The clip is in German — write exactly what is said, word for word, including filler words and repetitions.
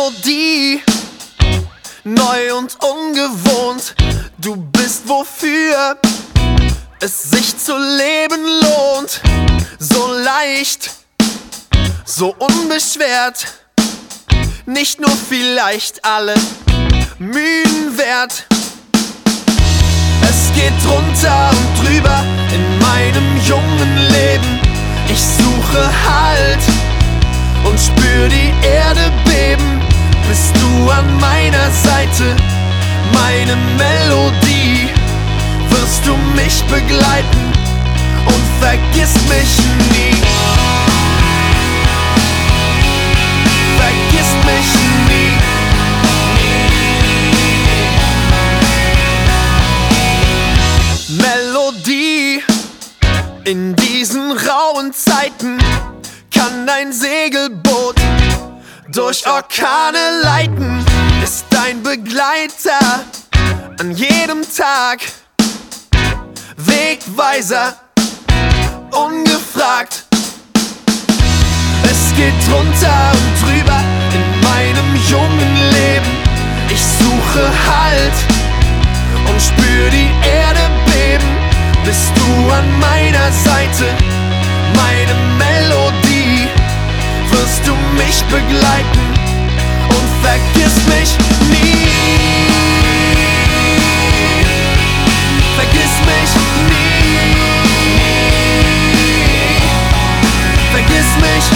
Melodie, neu und ungewohnt. Du bist, wofür es sich zu leben lohnt. So leicht, so unbeschwert, nicht nur vielleicht alle Mühen wert. Es geht drunter und drüber in meinem jungen Leben. Ich suche Halt und spür die Erde beben. Bist du an meiner Seite, meine Melodie, wirst du mich begleiten und vergisst mich nie. Vergisst mich nie. Melodie, in diesen rauen Zeiten kann dein Segelboot durch Orkane leiten, ist dein Begleiter an jedem Tag, Wegweiser, ungefragt. Es geht drunter und drüber in meinem jungen Leben. Ich suche Halt und spür die Erde beben. Bist du an meiner Seite, meine Melodie, wirst du mich begleiten und vergiss mich nie. Vergiss mich nie. Vergiss mich